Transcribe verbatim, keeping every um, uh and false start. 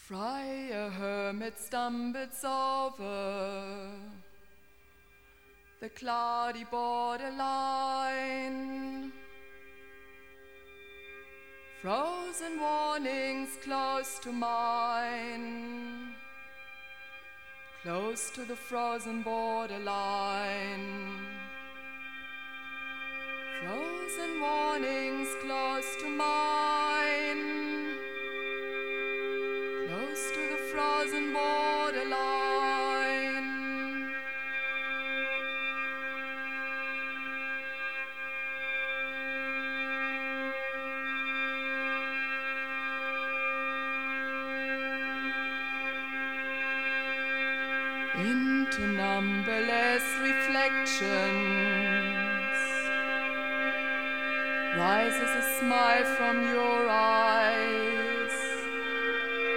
Friar hermit stumbles over the cloudy borderline. Frozen warnings close to mine, close to the frozen borderline. Frozen warnings close to mine, close to the frozen borderline. Into numberless reflections rises a smile from your eyes.